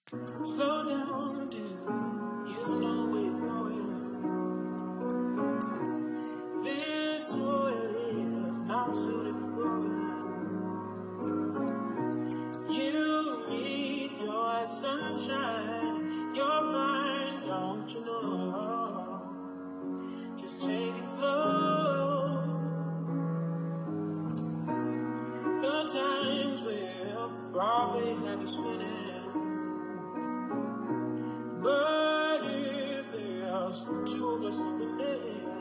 Slow down, dude. You know we're going. This soil is not suited for growing. You need your sunshine. You're fine, don't you know? Just take it slow. The times will probably have you spinning. But if there's two of us living there,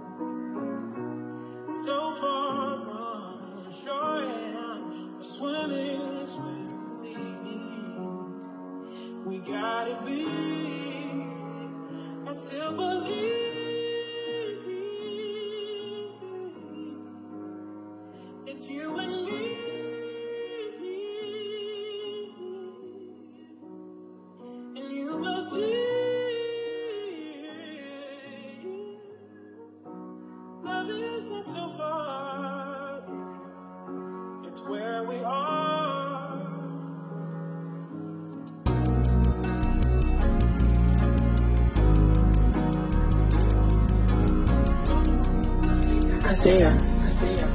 so far from the shore and we're swimming swiftly, we gotta be, I still believe it's you and me. Love is not so far, it's where we are. I see ya.